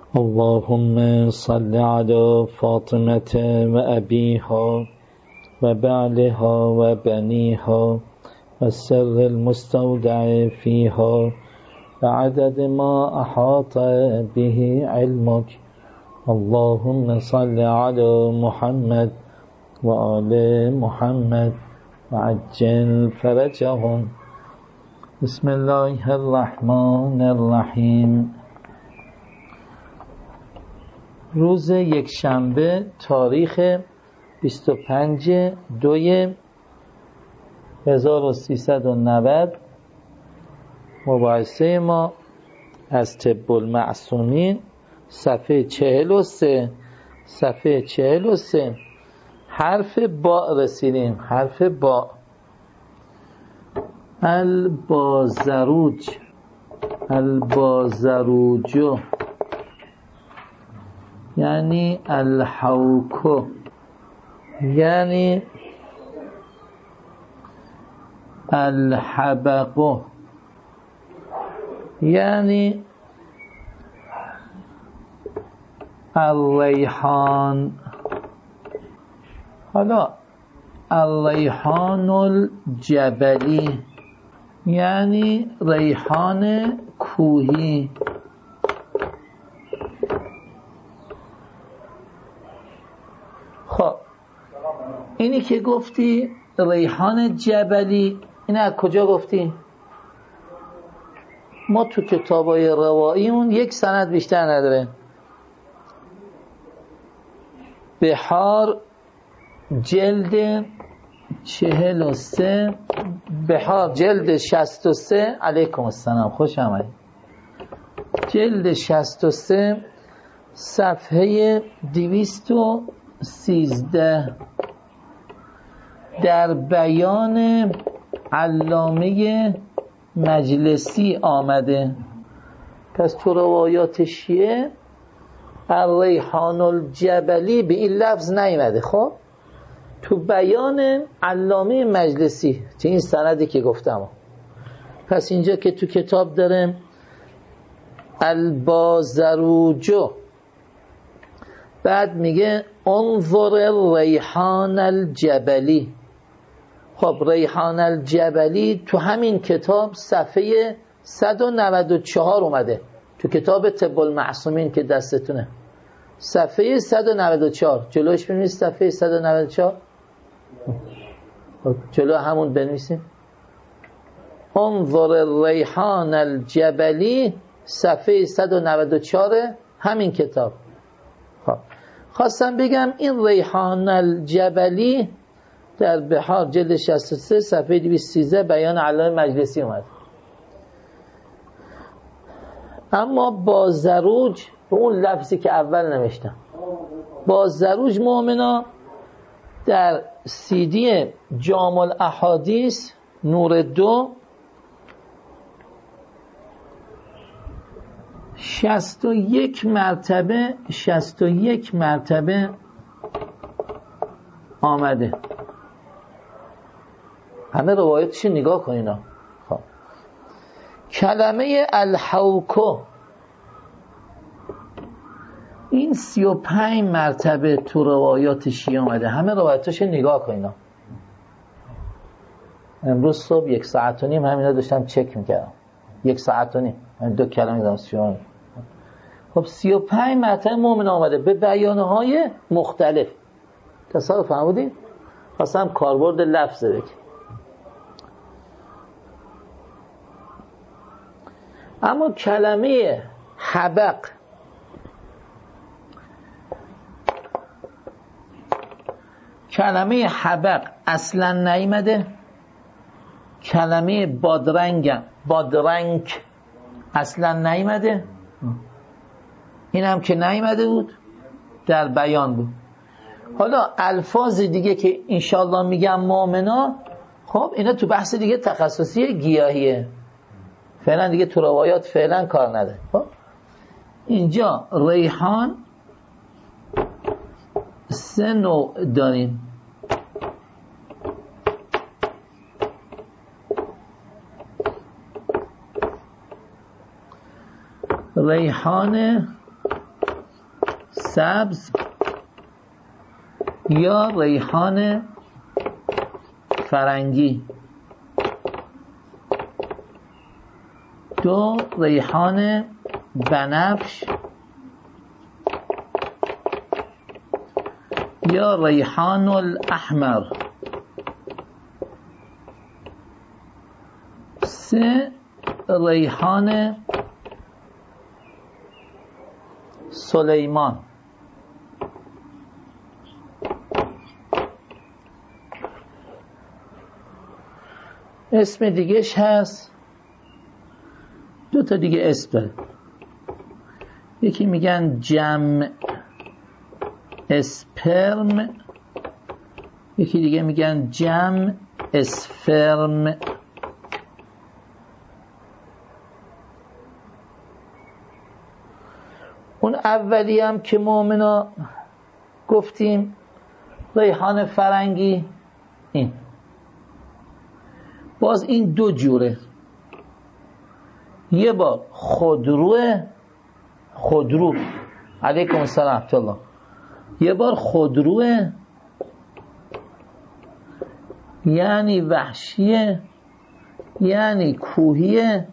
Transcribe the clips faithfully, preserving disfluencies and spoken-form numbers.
اللهم صل على فاطمة وأبيها وبعلها وبنيها والسر المستودع فيها بعدد ما أحاط به علمك. اللهم صل على محمد وآل محمد وعجل فرجهم. بسم الله الرحمن الرحیم. روز یک شنبه تاریخ بیست و پنج دوی هزار و سیصد و نود مباحثه ما از طب المعصومین صفحه چهل و سه صفحه چهل و سه حرف با رسیدیم. حرف با. البازروج البازروجو یعنی الحوکو یعنی الحبقو یعنی الریحان. حالا الریحان الجبلی یعنی ریحان کوهی. خب اینی که گفتی ریحان جبلی، این از کجا گفتی؟ ما تو کتابای رواییمون یک سند بیشتر نداره. بحار جلد چهل و سه بحار جلد شست و سه علیکم السلام خوش آمدید. جلد شست و سه صفحه دویست و سیزده در بیان علامه مجلسی آمده. پس تو روایات شیعه الریحان الجبلی به این لفظ نیامده. خب تو بیان علامه مجلسی چه این سندی که گفتم. پس اینجا که تو کتاب داره البازروجو، بعد میگه انظر ریحان الجبلی. خب ریحان الجبلی تو همین کتاب صفحه صد و نود و چهار اومده، تو کتاب طب المعصومین که دستتونه صفحه صد و نود و چهار. جلوش بنویس صفحه صد و نود و چهار. جلو همون بنویسیم انظر ریحان الجبلی صفحه صد و نود و چهار همین کتاب. خب خواستم بگم این ریحان الجبلی در بحار جلد شصت و سه صفحه دویست و سیزده بیان علامه مجلسی اومد. اما با زروج به اون لفظی که اول نوشتم، با زروج مؤمنا در سیدی جامع الاحادیث نور دو شصت و یک مرتبه شصت و یک مرتبه آمده. همه روایتش نگاه کنین. خب کلمه الحوکو این سی و پنج مرتبه تو روایات شیعه آمده. همه روایتش نگاه کنین. امروز صبح یک ساعت و نیم همینا داشتم چک میکردم. یک ساعت و نیم دو کلمه دارم سیون. خب سی و پنج مرتبه مومن آمده به بیانهای مختلف. تصور فهمودید؟ خواستم کاربرد لفظ بگم. اما کلمه حبق کلمه حبق اصلا نیامده. کلمه بادرنگ بادرنگ اصلا نیامده. این هم که نیامده بود در بیان بود. حالا الفاظ دیگه که انشالله میگم مؤمنا، خب اینا تو بحث دیگه تخصصی گیاهیه، فعلا دیگه تو روایات فعلا کار نداره. خب اینجا ریحان سه نوع داریم. ریحان سبز یا ریحان فرنگی. دو ریحان بنفش یا ریحان الاحمر. سه ریحان سلیمان. اسم دیگهش هست، دو تا دیگه اسم داره. یکی میگن جمع اسپرم، یکی دیگه میگن جمع اسفرم. اون اولی هم که مؤمنا گفتیم ریحان فرنگی، این باز این دو جوره. یه بار خودروه، خودرو علیکم السلام ورحمة الله، یه بار خودروه یعنی وحشیه، یعنی کوهیه.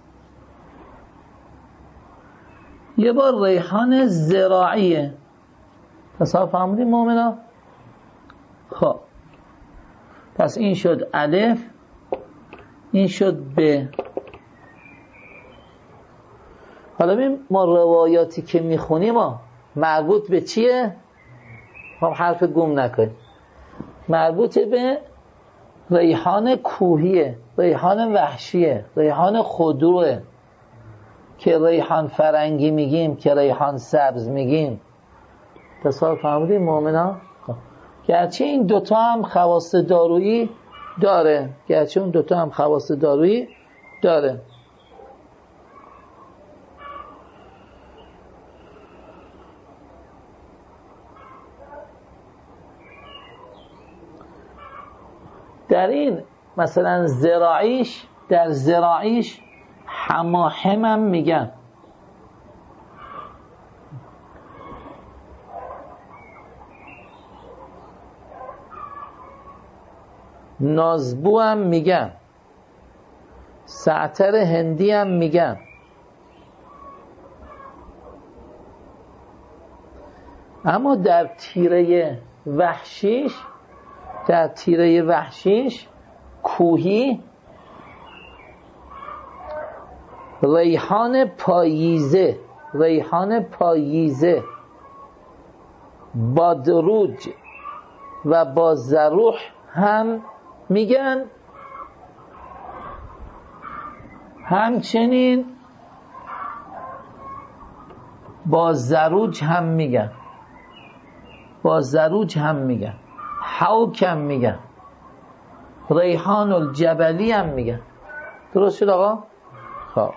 یه بار ریحان زراعیه. تصاف فهمیدیم مؤمنا؟ خب پس این شد الف، این شد ب. حالا ببین ما روایاتی که میخونیم ما مربوط به چیه؟ خب حرف گم نکنیم. مربوط به ریحان کوهیه، ریحان وحشیه، ریحان خودروه. که ریحان فرنگی میگیم، که ریحان سبز میگیم. تصور فهمیدیم مؤمنا؟ گرچه این دوتا هم خواص دارویی داره، گرچه اون دوتا هم خواص دارویی داره. در این مثلا زراعیش، در زراعیش حماحم هم میگن. نازبو هم میگن، سعتر هندی هم میگن. اما در تیره وحشیش، در تیره وحشیش کوهی ریحان پاییزه، ریحان پاییزه، بادروج و بازروح هم میگن. همچنین بازروج هم میگن، بازروج هم میگن، حوک هم میگن، ریحان الجبلی هم میگن. درست شد آقا؟ خب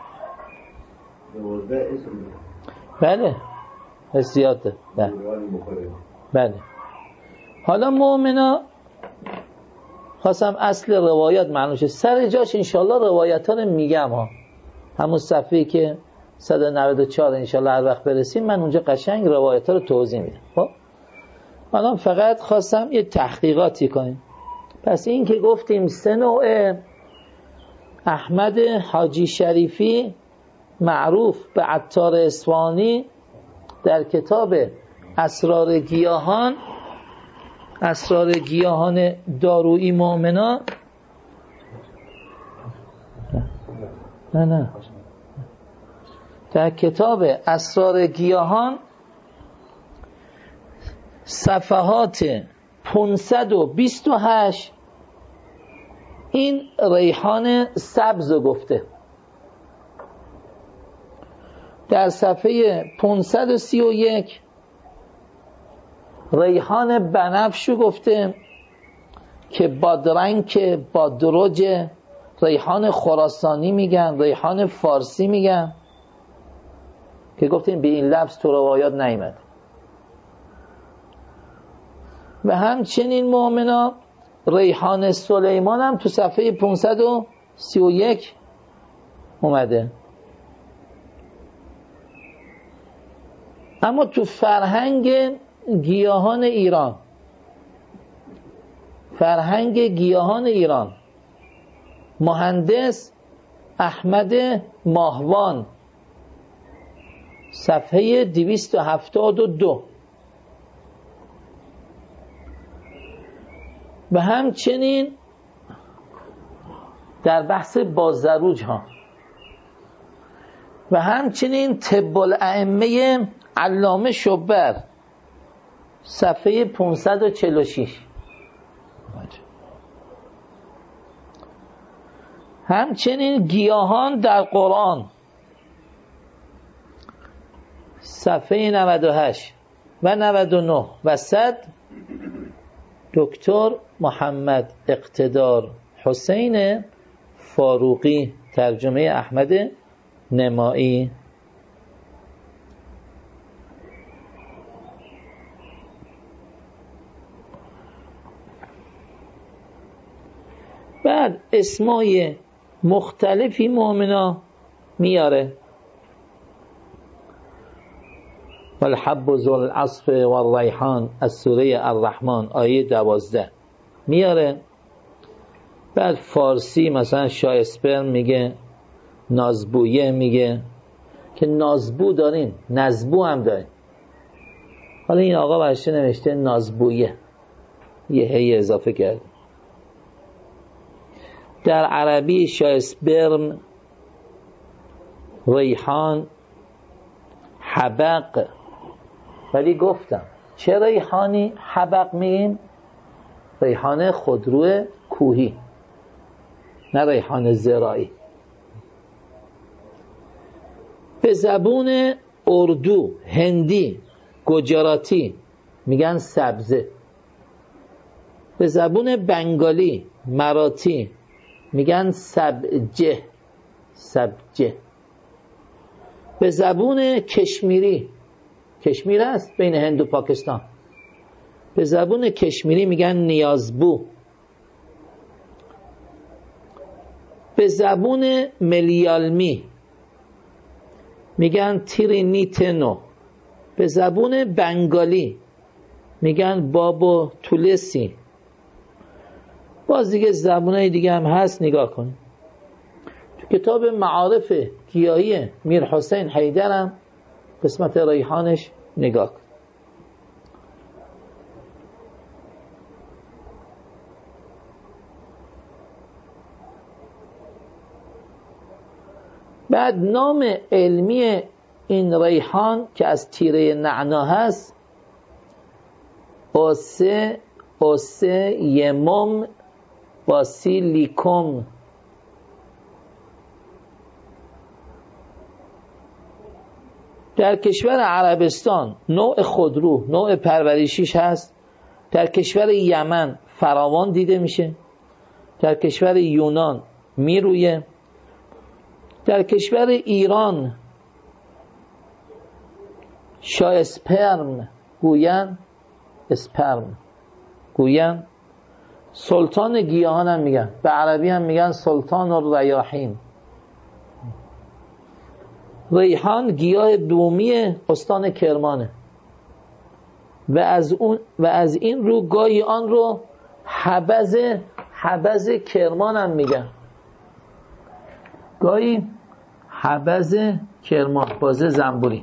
بله حسیاته. بله بله. حالا مؤمنا خواستم اصل روایات معلوم شه، سر جاش انشالله روایت ها رو میگم ها. همون صفحه‌ای که صد و نود و چهار انشالله هر وقت برسیم من اونجا قشنگ روایت ها رو توضیح میدم. خب الان فقط خواستم یه تحقیقاتی کنیم. پس این که گفتیم سه نوع، احمد حاجی شریفی معروف به عطار اصفهانی در کتاب اسرار گیاهان، اسرار گیاهان دارویی مؤمنا، نه نه در کتاب اسرار گیاهان صفحات پانصد و بیست و هشت این ریحان سبز گفته. در صفحه پانصد و سی و یک ریحان بنفش گفته که بادرنگ، بادرج، ریحان خراسانی میگن، ریحان فارسی میگن، که گفتیم به این لفظ تو روایات نیامد. و همچنین مؤمنا ریحان سلیمان هم تو صفحه پانصد و سی و یک اومده. اما تو فرهنگ گیاهان ایران فرهنگ گیاهان ایران مهندس احمد ماهوان صفحه دویست و هفتاد و دو و همچنین در بحث بازدروج ها و همچنین طب الائمه علامه شبر صفحه پانصد و چهل و شش همچنین گیاهان در قرآن صفحه نود و هشت و نود و نه و صد دکتر محمد اقتدار حسین فاروقی ترجمه احمد نمایی. بعد اسمای مختلفی مؤمنا میاره، والحب ذو العصف والریحان از سوره الرحمن آیه دوازده میاره. بعد فارسی مثلا شایسپر میگه، نازبویه میگه که نازبو داریم، نزبو هم داریم. حالا این آقا برشه نوشته نازبویه، یه هی اضافه کرده. در عربی شایسپرم، ریحان، حبق. ولی گفتم چه ریحانی حبق میگیم؟ ریحان خودرو کوهی، نه ریحان زراعی. به زبون اردو، هندی، گجراتی میگن سبزه. به زبون بنگالی، مراتی میگن سبجه، سبجه. به زبون کشمیری، کشمیر است بین هند و پاکستان، به زبون کشمیری میگن نیازبو. به زبون ملیالمی میگن ترینیتنو. به زبون بنگالی میگن بابو تولسی. باز دیگه زبونهای دیگه هم هست، نگاه کن تو کتاب معارف گیاهی میر حسین حیدرم قسمت ریحانش نگاه کن. بعد نام علمی این ریحان که از تیره نعنا هست، اوسه اوسه یمم باسیلیکوم. در کشور عربستان نوع خودرو، نوع پرورشیش هست. در کشور یمن فراوان دیده میشه. در کشور یونان میرویه. در کشور ایران شایسپرم گوین، اسپرم گوین. سلطان گیاهان هم میگن، به عربی هم میگن سلطان الریاحین. ریحان گیاه بومی استان کرمانه و از اون و از این رو گاهی آن رو حبز حبز کرمان هم میگن. گاهی حبز کرمان، بازه زنبوری.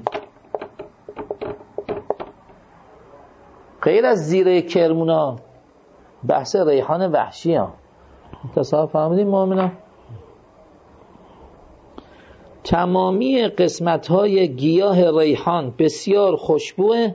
غیر از زیره کرمونا بحث ریحان وحشی ها. تصاحب فهمیدیم مؤمنان؟ تمامی قسمت های گیاه ریحان بسیار خوشبوه.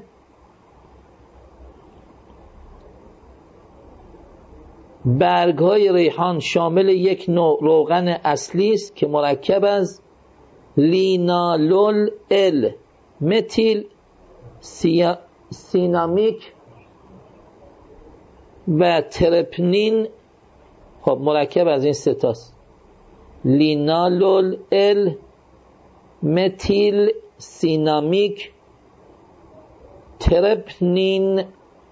برگ های ریحان شامل یک نوع روغن اصلی است که مرکب از لینالول ال، متیل سیا... سینامیک و ترپنین. خب مرکب از این سه تاست: لینالول ال، متیل سینامیک، ترپنین.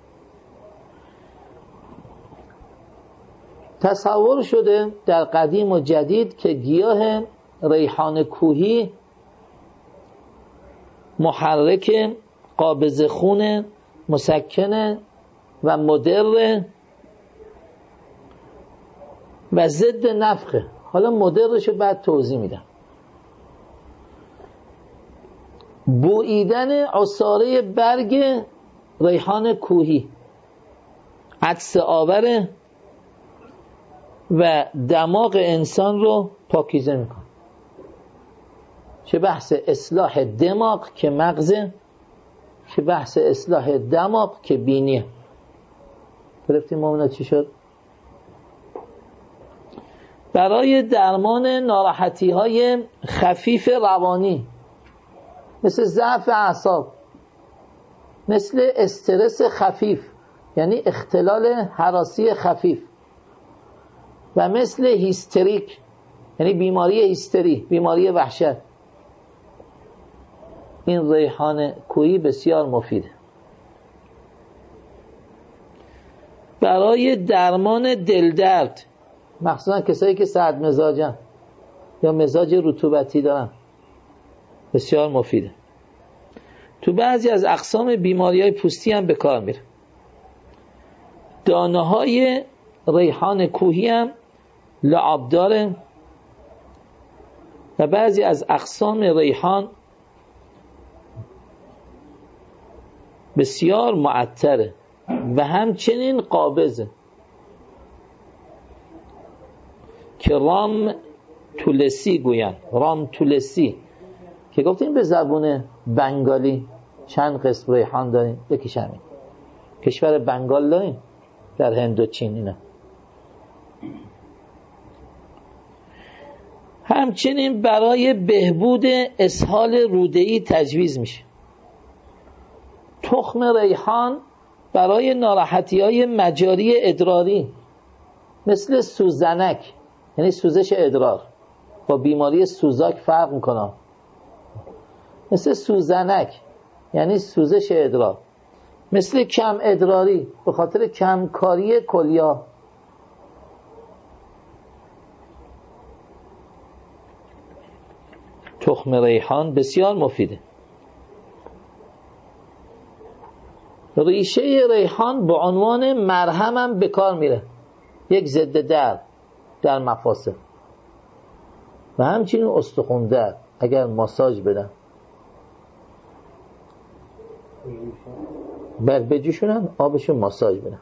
تصور شده در قدیم و جدید که گیاه ریحان کوهی محرک قابض خون، مسکنه و مدر و ضد نفخه. حالا مدرش رو بعد توضیح میدم. بوییدن عصاره برگ ریحان کوهی عطس آوره و دماغ انسان رو پاکیزه میکنه. چه بحث اصلاح دماغ که مغزه، چه بحث اصلاح دماغ که بینیه. گرفتیم مومنا چی شد؟ برای درمان ناراحتی های خفیف روانی مثل ضعف اعصاب، مثل استرس خفیف یعنی اختلال هراسی خفیف، و مثل هیستریک یعنی بیماری هیستری، بیماری وحشت، این ریحان کوهی بسیار مفیده. برای درمان دلدرد، مخصوصا کسایی که سرد مزاجن یا مزاج رطوبتی دارن، بسیار مفیده. تو بعضی از اقسام بیماری‌های پوستی هم به کار میره. دانه‌های ریحان کوهی هم لعاب داره و بعضی از اقسام ریحان بسیار معطره و همچنین قابضه که رام تولسی گوین. رام تولسی که گفتیم به زبون بنگالی چند قسم ریحان داریم، یکیش همین. کشور بنگال داریم در هند و چین. اینا همچنین برای بهبود اسهال روده‌ای تجویز میشه. تخم ریحان برای ناراحتی‌های مجاری ادراری مثل سوزنک یعنی سوزش ادرار، با بیماری سوزاک فرق میکنه. مثل سوزنک یعنی سوزش ادرار، مثل کم ادراری به خاطر کمکاری کلیا. تخم ریحان بسیار مفیده. ریشه ریحان به عنوان مرهم هم به کار میره، یک ضد درد در مفاصل و همچنین استخوان درد اگر ماساژ بدن بر بجوشونن آبشون ماساژ بدن.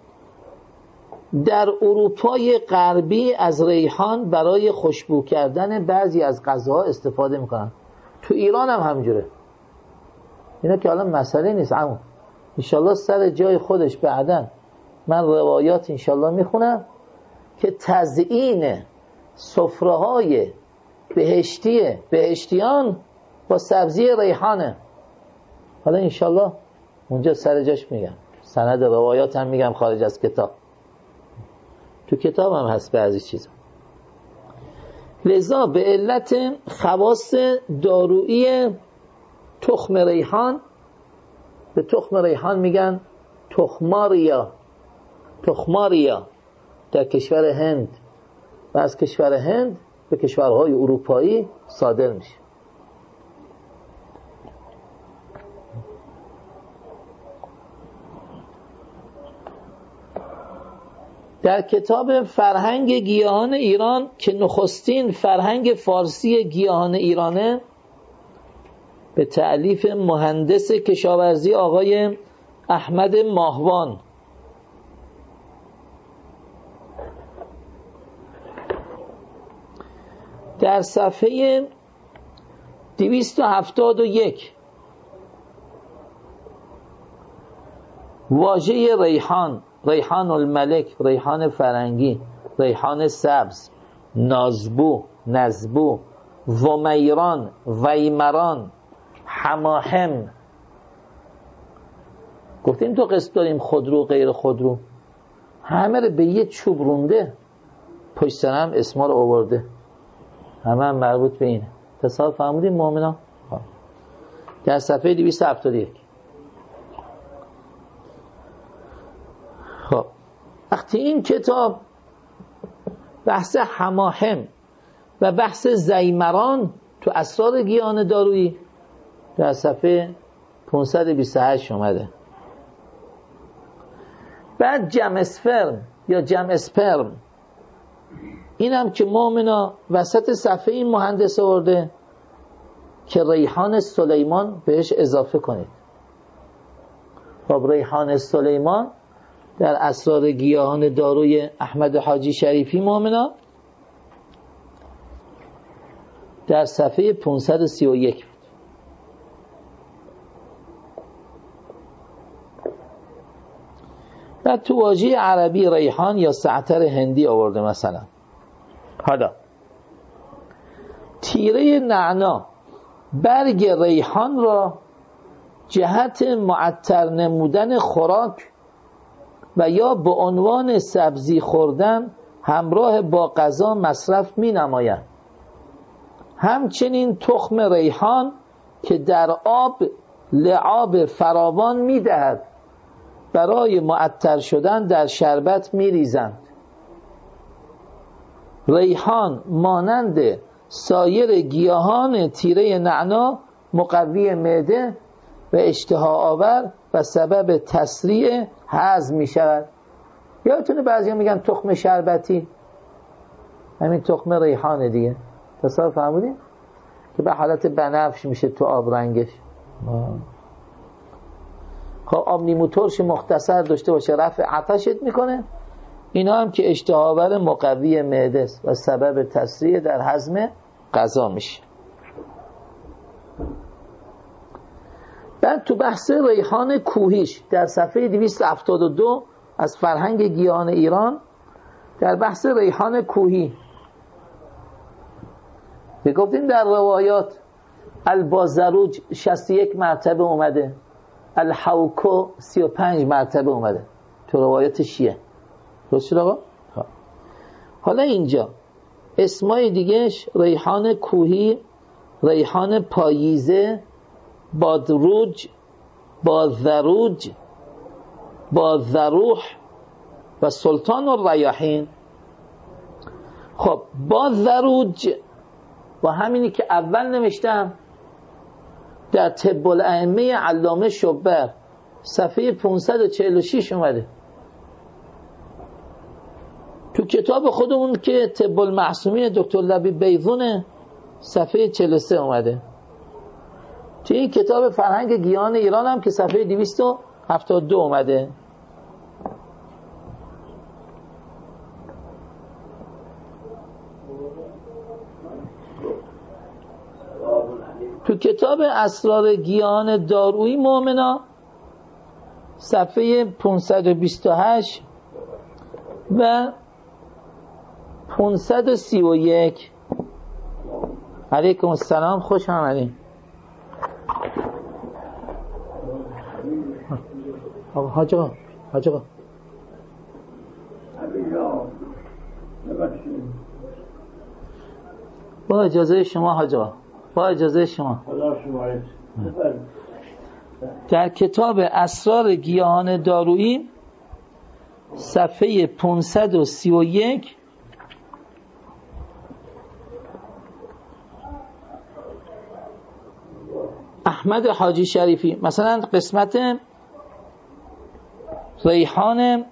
در اروپای غربی از ریحان برای خوشبو کردن بعضی از غذاها استفاده میکنن. تو ایران هم همجوره. اینا که حالا مسئله نیست، اما انشالله سر جای خودش بعدن من روایات انشالله میخونم که تزیین سفره‌های بهشتی بهشتیان با سبزی ریحانه. حالا انشالله اونجا سر جاش میگم، سند روایات هم میگم خارج از کتاب، تو کتاب هم هست بعضی چیزا. لذا به علت خواص دارویی تخم ریحان به تخم ریحان میگن تخماریا. تخماریا در کشور هند و از کشور هند به کشورهای اروپایی صادر میشه. در کتاب فرهنگ گیاهان ایران که نخستین فرهنگ فارسی گیاهان ایرانه به تألیف مهندس کشاورزی آقای احمد ماهوان، در صفحه دویست و هفتاد و یک واژه ریحان، ریحان الملک، ریحان فرنگی، ریحان سبز، نازبو، نزبو، ومیران، ویمران، حماهم. گفتیم تو قسم داریم خودرو غیر خودرو، همه رو به یه چوب رونده، پشت سر هم اسما رو آورده، همه هم مربوط به اینه. تصال فهمودیم مؤمنان؟ در صفحه دویست و هفتاد و یک. خب وقتی این کتاب بحث حماهم و بحث زیمران تو اسرار گیاهان دارویی در صفحه پانصد و بیست و هشت اومده. بعد جمع اسفرم یا جمع اسپرم، این هم که مؤمنا وسط صفحه این مهندس آورده که ریحان سلیمان بهش اضافه کنید. خب ریحان سلیمان در اسرار گیاهان داروی احمد حاجی شریفی مؤمنا در صفحه پانصد و سی و یک بود. بعد تو واژه عربی ریحان یا سعتر هندی آورده مثلا. حالا تیره نعنا برگ ریحان را جهت معطر نمودن خوراک و یا به عنوان سبزی خوردن همراه با غذا مصرف می نماید. همچنین تخم ریحان که در آب لعاب فراوان می دهد برای معطر شدن در شربت می ریزند. ریحان مانند سایر گیاهان تیره نعنا مقوی معده و اشتها آور و سبب تسریع هضم می شود. یادتونه بعضی ها میگن تخم شربتی، همین تخم ریحانه دیگه. تصور فهمودین؟ که به حالت بنفش میشه تو آب رنگش. خب آب نیمو ترش مختصر داشته باشه رفع عطشت میکنه. اینا هم که اشتها آور مقوی معده است و سبب تسریع در هضم غذا میشه. بعد تو بحث ریحان کوهیش در صفحه دویست و هفتاد و دو از فرهنگ گیاهان ایران، در بحث ریحان کوهی گفتیم در روایات البازروج شصت و یک مرتبه اومده، الحوکو سی و پنج مرتبه اومده تو روایات شیعه. درست شد آقا؟ حالا اینجا اسمای دیگهش ریحان کوهی، ریحان پاییزه، بادروج، بازروج، بازروح و سلطان الریاحین. خب بازروج و همینی که اول نوشتم در طب الائمه علامه شبر صفحه پانصد و چهل و شش اومده. تو کتاب خودمون که طب المعصومین دکتر لبیب بیضونه صفحه چهل و سه اومده. تو این کتاب فرهنگ گیاهان ایران هم که صفحه دویست و هفتاد و دو اومده. تو کتاب اسرار گیاهان دارویی مؤمنا صفحه پانصد و بیست و هشت و پانصد و سی و یک. علیکم السلام، خوش آمدید. حاج آقا، حاج آقا با اجازه شما حاج آقا، با اجازه شما در کتاب اسرار گیاهان دارویی صفحه پانصد و سی و یک احمد حاجی شریفی مثلا قسمت ریحان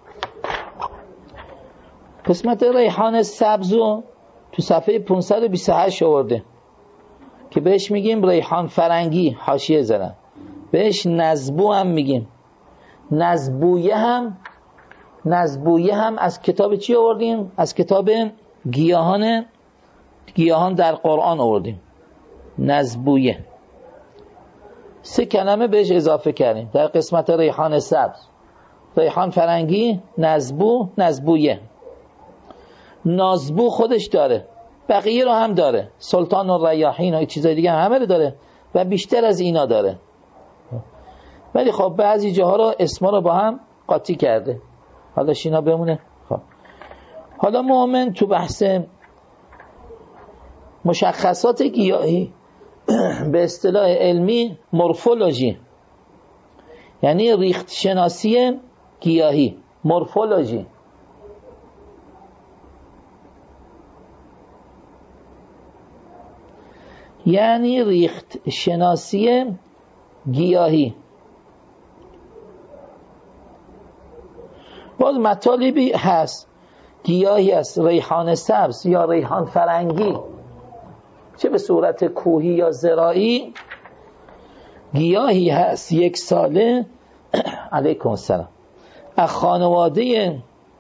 قسمت ریحان سبزو تو صفحه پانصد و بیست و هشت آورده که بهش میگیم ریحان فرنگی، حاشیه زدن بهش نزبو هم میگیم. نزبویه هم نزبویه هم از کتاب چی آوردیم؟ از کتاب گیاهان گیاهان در قرآن آوردیم. نزبویه سه کلمه بهش اضافه کردیم در قسمت ریحان سبز. ریحان فرنگی، نزبو، نزبویه. نازبو خودش داره، بقیه رو هم داره، سلطان الریاحین و چیزای دیگه همه رو داره و بیشتر از اینا داره، ولی خب بعضی جاها رو اسما رو با هم قاطی کرده. حالا شینا بمونه. خب حالا مؤمن تو بحث مشخصات گیاهی به اصطلاح علمی مورفولوژی، یعنی ریخت شناسی گیاهی، مورفولوژی یعنی ریخت شناسی گیاهی. باز مطالبی هست، گیاهی هست ریحان سبز یا ریحان فرنگی، چه به صورت کوهی یا زراعی. گیاهی هست یک ساله علیکم السلام از خانواده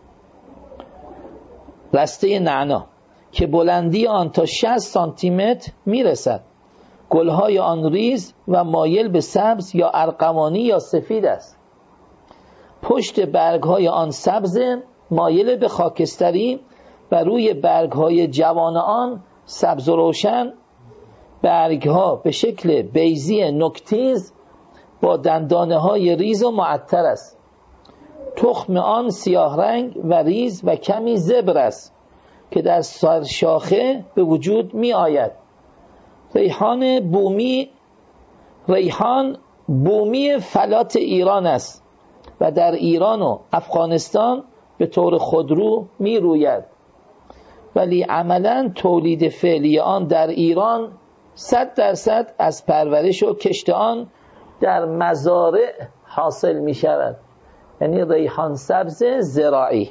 رسته نعنا که بلندی آن تا شصت سانتی متر میرسد. گلهای آن ریز و مایل به سبز یا ارغوانی یا سفید است. پشت برگهای آن سبز مایل به خاکستری و روی برگهای جوان آن سبز و روشن. برگها به شکل بیضی نوک‌تیز با دندانه های ریز و معطر است. تخم آن سیاه رنگ و ریز و کمی زبر است که در سرشاخه به وجود می آید. ریحان بومی ریحان بومی فلات ایران است و در ایران و افغانستان به طور خودرو می روید، ولی عملاً تولید فعلی آن در ایران صد درصد از پرورش و کشت آن در مزارع حاصل می شود، یعنی ریحان سبز زراعی.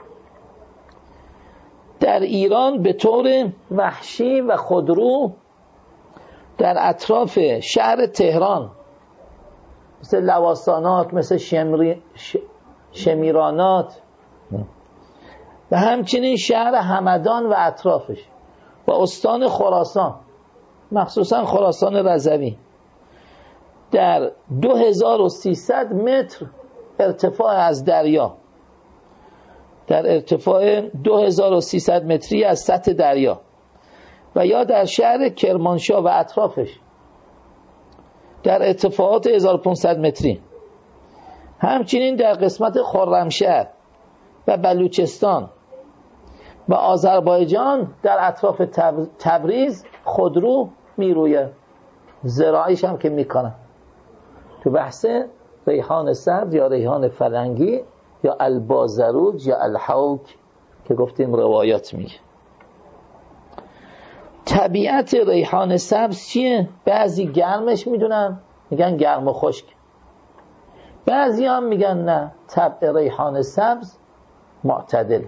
در ایران به طور وحشی و خودرو در اطراف شهر تهران مثل لواسانات، مثل شمری... ش... شمیرانات و همچنین شهر همدان و اطرافش و استان خراسان، مخصوصا خراسان رضوی، در دو هزار و سیصد متر ارتفاع از دریا، در ارتفاع دو هزار و سیصد متری از سطح دریا، و یا در شهر کرمانشاه و اطرافش در ارتفاعات هزار و پانصد متری. همچنین در قسمت خرمشهر و بلوچستان و آذربایجان در اطراف تبریز خودرو میرویه. زراعیش هم که میکنن. تو بحث ریحان سبز یا ریحان فرنگی یا البازروج یا الحوک که گفتیم روایات میگه. طبیعت ریحان سبز چیه؟ بعضی گرمش میدونن، میگن گرم و خشک. بعضی هم میگن نه، طبع ریحان سبز معتدل.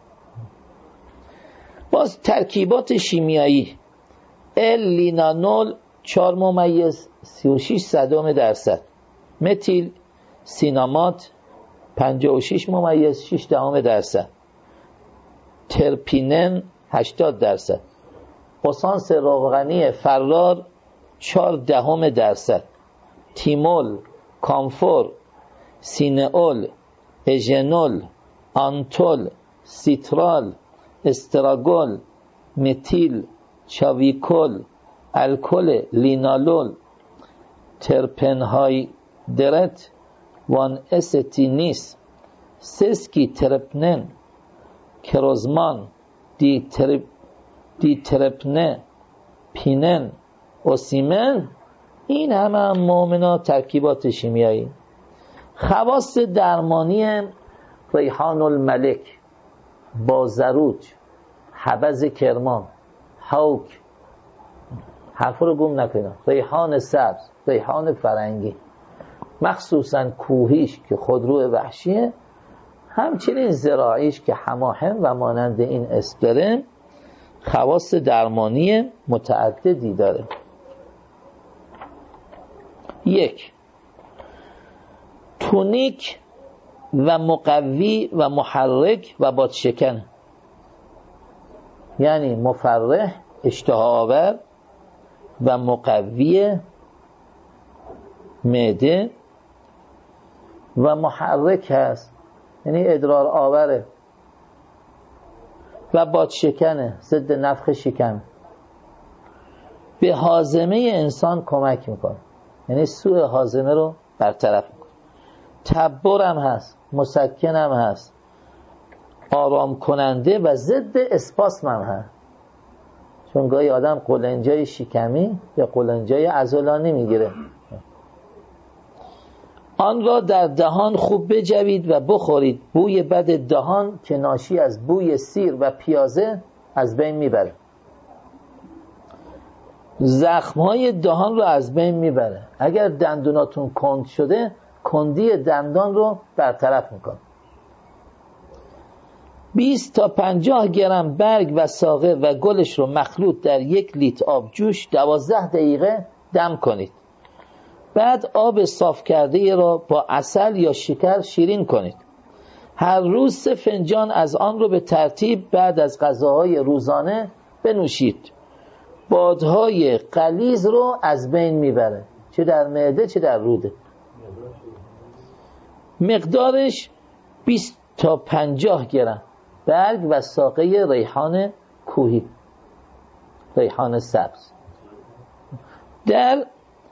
باز ترکیبات شیمیایی: ال لینانول چهار ممیز سی و شش صدم درصد، متیل سینامات پنجاه و شش ممیز شش دهم درصد، ترپینن هشتاد درصد، اسانس روغنی فرار چهار دهم درصد، تیمول، کامفور، سینئول، اژنول، آنتول، سیترال، استراگول، متیل، چاویکول، الکل لینالول، ترپنهای درت، وان استینیس، سسکی ترپنن، کروزمان، دی ترپ دی ترپنه، پینن، اوسیمن، این همه هم مؤمنا ترکیبات شیمیایی. خواص درمانی ریحان الملک، بازروج، حبز کرمان، حوک، حرف رو گم نکنید، ریحان سبز، ریحان فرنگی، مخصوصا کوهیش که خودرو وحشیه، همچنین زراعیش که هماهن و مانند این اسپرم، خواص درمانی متعددی داره. یک، تونیک و مقوی و محرک و بادشکن، یعنی مفرح، اشتها آور و مقوی معده و محرک هست، یعنی ادرار آوره و بادشکنه، ضد نفخ شکم، به هاضمه انسان کمک میکنه، یعنی سوء هاضمه رو برطرف میکنه. تبر هم هست، مسکن هم هست، آرام کننده و ضد اسپاسم هم هست، چون گاهی آدم قولنجای شکمی یا قولنجای عضلانی میگیره. آن را در دهان خوب بجوید و بخورید، بوی بد دهان که ناشی از بوی سیر و پیازه از بین میبره. زخم‌های دهان رو از بین میبره. اگر دندوناتون کند شده، کندی دندان رو برطرف میکنه. بیست تا پنجاه گرم برگ و ساقه و گلش رو مخلوط در یک لیتر آب جوش دوازده دقیقه دم کنید. بعد آب صاف کرده را با عسل یا شکر شیرین کنید. هر روز سه فنجان از آن رو به ترتیب بعد از غذاهای روزانه بنوشید. بادهای غلیظ رو از بین میبره، چه در معده چه در روده. مقدارش بیست تا پنجاه گرم برگ و ساقه ریحان کوهی، ریحان سبز. در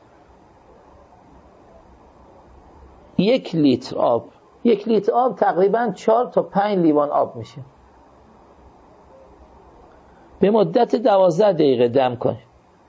یک لیتر آب، یک لیتر آب تقریباً چهار تا پنج لیوان آب میشه. به مدت دوازده دقیقه دم کنید.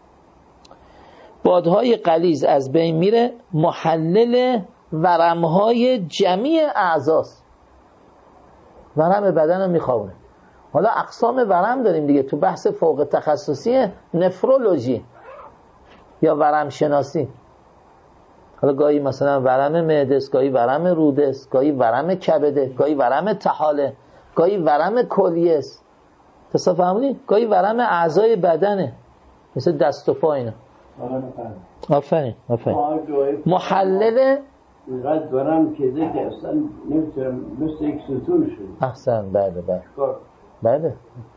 بادهای غلیظ از بین میره. محلل ورمهای جمیع اعضاست. ورم بدن رو میخوابونه. حالا اقسام ورم داریم دیگه، تو بحث فوق تخصصی نفرولوژی یا ورم شناسی. حالا گاهی مثلا ورم معده است، گاهی ورم روده است، گاهی ورم کبده، گاهی ورم طحاله، گاهی ورم کلیه است. تصور فهمیدین؟ گاهی ورم اعضای بدنه، مثل دست و پا اینا. آفرین آفرین. محلل اینقدر ورم کده که اصلا نمیتونم مثل یک ستون شد. احسن. بله بله بله.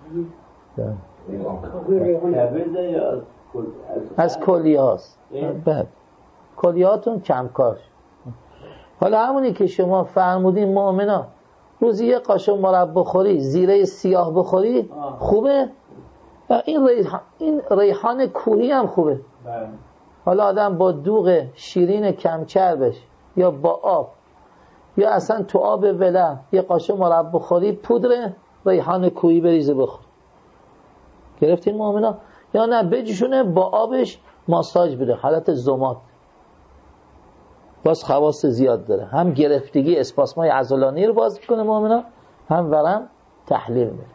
کبده یا از کلیه هاست. بله. کلیه هاتون کمکاش. حالا همونی که شما فرمودین مؤمنا روزی یه قاشق مربا بخوری، زیره سیاه بخوری خوبه. و این ریحان این ریحان کوهی هم خوبه. بله. حالا آدم با دوغ شیرین کم چربش یا با آب یا اصلا تو آب ولع یه قاشق مربا بخوری، پودر ریحان کوهی بریزه بخور. گرفتین مؤمنا؟ یا نه بجشونه با آبش ماساژ بده، حالت زماد. باز خواص زیاد داره، هم گرفتگی اسپاسمای عضلانی رو باز میکنه مؤمنا، هم ورم تحلیل میده.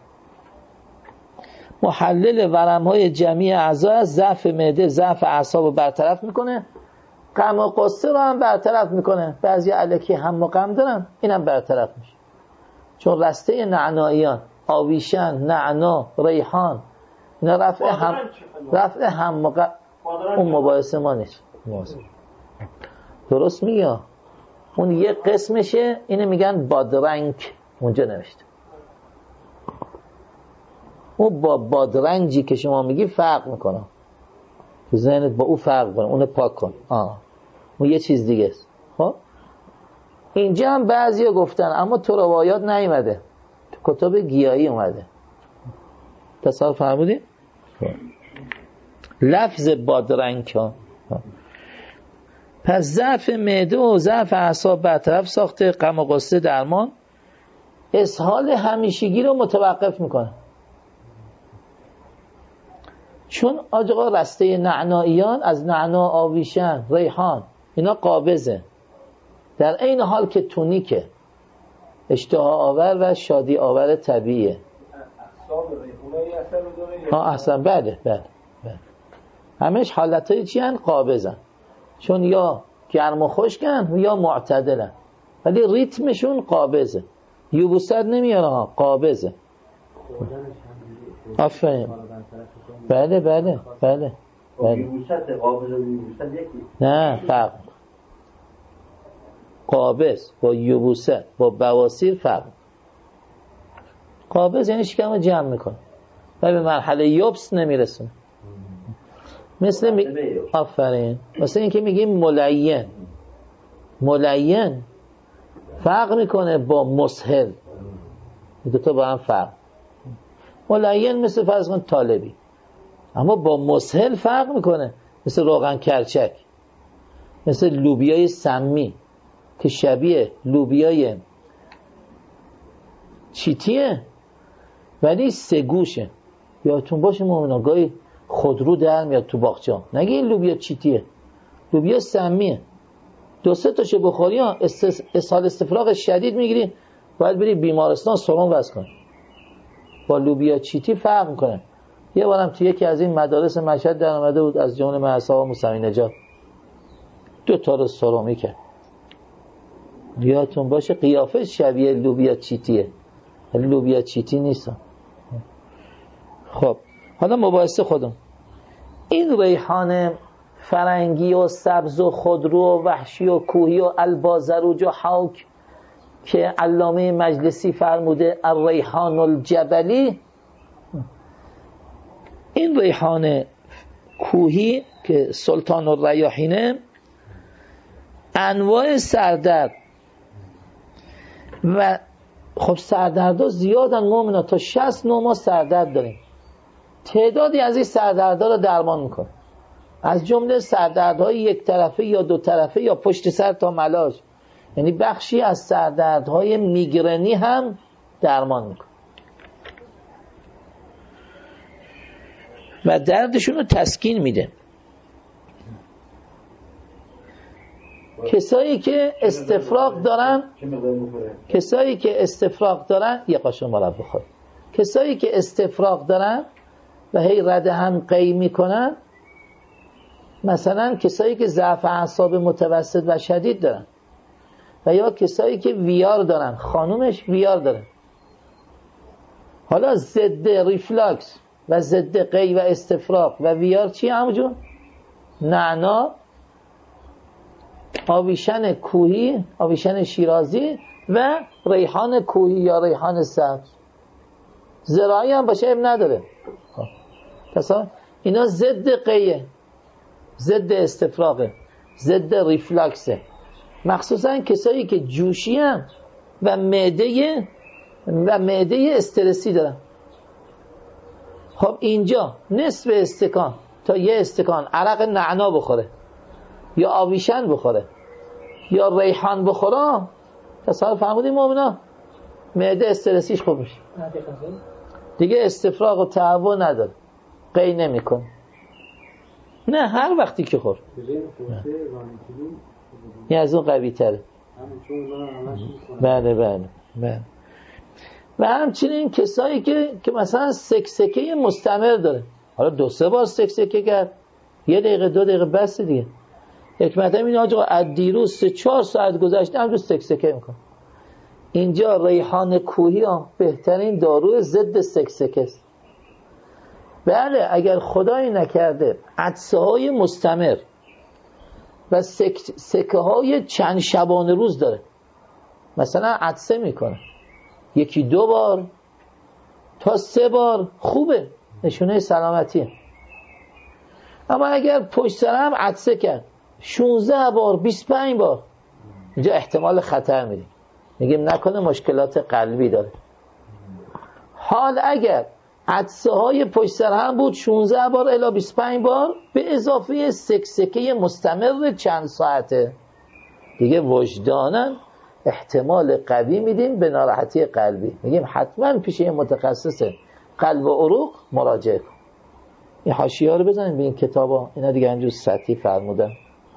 محلل ورم‌های جمعی اعضا از ضعف معده، ضعف اعصاب رو برطرف میکنه. غم و غصه رو هم برطرف میکنه. بعضی الکی هم و غم دارن، اینم برطرف میشه. چون رسته نعناییان، آویشن، نعنا، ریحان، اینا رفع هم رفع هم و غم. اون مباحث ما نیست. درست میگه. اون یه قسمشه، اینه میگن بادرنگ، اونجا نوشته. اون با بادرنجی که شما میگی فرق میکنه. تو ذهنت با او فرق کنه، اون پاک کن. آه. اون یه چیز دیگه است. خب اینجا هم بعضیا گفتن، اما تو روایات نیومده، تو کتاب گیاهی اومده. تصور فرمودی؟ لفظ بادرنگ ها. پس ضعف معده و ضعف اعصاب برطرف ساخته. غم و غصه درمان. اسهال همیشگی رو متوقف میکنه. چون آجاقا رسته نعناییان از نعنا، آویشن، ریحان اینا قابضه، در این حال که تونیکه، اشتها آور و شادی آور طبیعیه. ها احسن. بله بله بله. همش حالتهای چی هن؟ قابضن. چون یا گرم و خشکن یا معتدلن، ولی ریتمشون قابضه. یوبوست نمیاره ها، قابضه. آفرین. بله بله بله بله. نه فرق. قابض با یوبوست با بواسیر فرق. قابض یعنی شکم رو جمع میکنه و به مرحله یوبس نمیرسونه. مثل می... آفرین. مثل این که میگیم ملین. ملین فرق میکنه با مسهل. دو تا با هم فرق. ملین مثل فرض کن طالبی، اما با مسهل فرق میکنه. مثل روغن کرچک، مثل لوبیای سمی که شبیه لوبیای چیتیه ولی سگوشه. یادتون باشه مومنا گاهی خودرو در میاد تو باغچه، نگه این لوبیا چیتیه، لوبیا سمیه. دو سه تاشو بخوری ها استس... اسهال استفراغ شدید میگیری، باید بری بیمارستان سرم وز کن. با لوبیا چیتی فرق میکنه. یه بارم تو یکی از این مدارس مشهد در اومده بود از جمله مهسا موسوی نژاد، دو تا رو سرمی کرد. یادتون باشه قیافه شبیه لوبیا چیتیه، ولی لوبیا چیتی نیست. خب حالا مباحثه خودم. این ریحان فرنگی و سبز و خضرو و وحشی و کوهی و البازروج و حوک که علامه مجلسی فرموده الریحان الجبلی، این ریحان کوهی که سلطان الریاحینه، انواع سردرد و خب سردردها زیادن مومنا، تا شصت نوع ما سردرد داریم. تعدادی از این سردردها رو درمان میکنه، از جمله سردردهای یک طرفه یا دو طرفه یا پشت سر تا ملاج، یعنی بخشی از سردردهای میگرنی هم درمان میکنه و دردشون رو تسکین میده. کسایی که استفراغ دارن کسایی که استفراغ دارن یه قاشق مرب بخور. کسایی که استفراغ دارن و هی رد هم قی میکنن، مثلا کسایی که ضعف اعصاب متوسط و شدید دارن و یا کسایی که ویار دارن، خانومش ویار داره، حالا ضد ریفلاکس و ضد قی و استفراغ و ویار چی همونجور؟ نعنا، آویشن کوهی، آویشن شیرازی و ریحان کوهی یا ریحان سبز. زراعی هم باشه اب نداره. پس اینا ضد قیه، ضد استفراغه، ضد ریفلاکسه، مخصوصا کسایی که جوشی هم و معده و معده استرسی دارن. خب اینجا نصف استکان تا یه استکان عرق نعنا بخوره یا آویشن بخوره یا ریحان بخوره، تصور فرمودیم مومنا معده استرسیش خوب میشه، دیگه استفراغ و تهوع نداره، قی نمیکنه. نه هر وقتی که خور یه از اون قوی تره. بله بله بله. و همچنین کسایی که که مثلا سکسکه مستمر داره، حالا دو سه بار سکسکه کرد، یه دقیقه دو دقیقه بس دیگه. حکمت هم این آجا از دیروز سه چهار ساعت گذشته هم رو سکسکه میکنه. اینجا ریحان کوهی هم بهترین داروی ضد سکسکه است. بله اگر خدایی نکرده عطسه های مستمر و سک... سکه های چند شبانه روز داره، مثلا عطسه میکنه یکی دو بار تا سه بار، خوبه، نشونه سلامتیه. اما اگر پشت سر هم عطسه کرد شانزده بار بیست و پنج بار، اینجا احتمال خطر میدیم، میگیم نکنه مشکلات قلبی داره. حال اگر عطسه های پشت سر هم بود شانزده بار الی بیست و پنج بار به اضافه سکسکه مستمر چند ساعته، دیگه وجدانن احتمال قوی میدیم به ناراحتی قلبی، میگیم حتما پیش یه متخصص قلب و عروق مراجعه کن. این حاشیه ها رو بزنیم به این کتابا، اینا دیگه همجور سطحی فرمودن.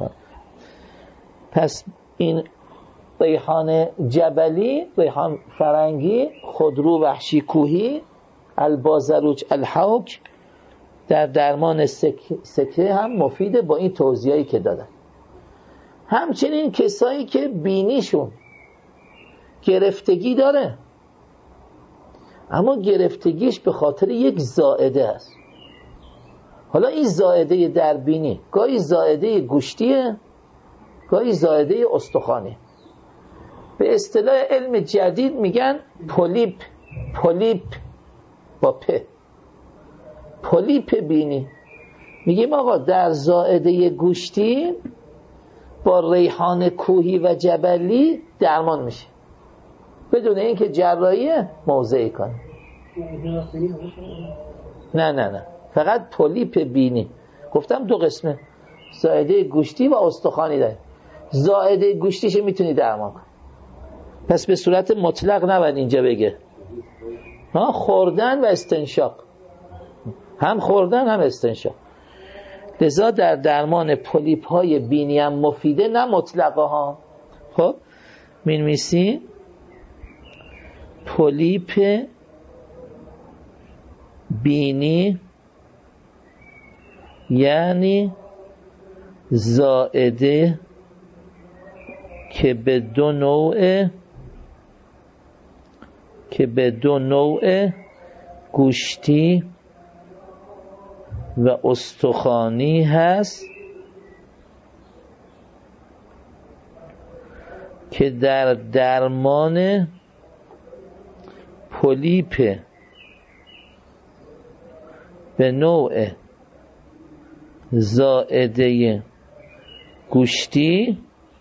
پس این ریحان جبلی، ریحان فرنگی، خضرو وحشی کوهی، البازروج الحوک، در درمان سک... سکه هم مفیده با این توضیحی که دادن. همچنین کسایی که بینیشون گرفتگی داره، اما گرفتگیش به خاطر یک زائده است. حالا این زائده در بینی گاهی زائده گوشتیه، گاهی زائده استخوانی. به اصطلاح علم جدید میگن پولیپ، پولیپ با پ، پولیپ بینی. میگیم آقا در زائده گوشتی با ریحان کوهی و جبلی درمان میشه بدون اینکه جراحی موضعی کنه. نه نه نه، فقط پولیپ بینی. گفتم دو قسمه، زائده گوشتی و استخوانی داره. زائده گوشتیش میتونی درمان کنی، پس به صورت مطلق نباید اینجا بگه. ها، خوردن و استنشاق، هم خوردن هم استنشاق. لذا در درمان پولیپ های بینی هم مفیده، نه مطلقه ها. خب مینویسی پولیپ بینی یعنی زائده که به دو نوع که به دو نوع گوشتی و استخوانی هست که در درمان پولیپ به نوع زائده گوشتی